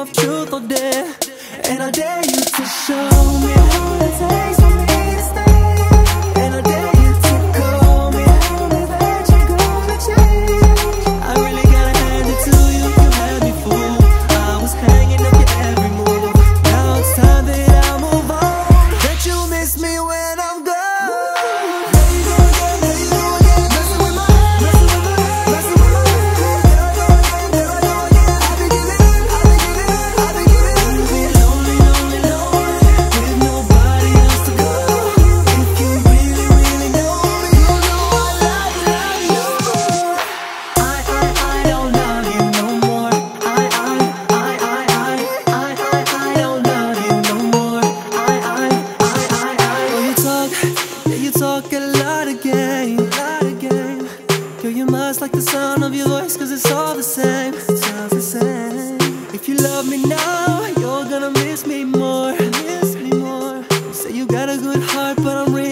of truth or dare. And I dare you to show me what it takes for me to stay. And I dare you to call me, tell me that you're gonna change. I really gotta hand it to you, you had me fooled. I was hanging up your every move. Now it's time that I move on. That you miss me when I'm gone. Talk a lot of game, Girl, you must like the sound of your voice, cause it's all the same, If you love me now, you're gonna miss me more, You say you got a good heart, but I'm real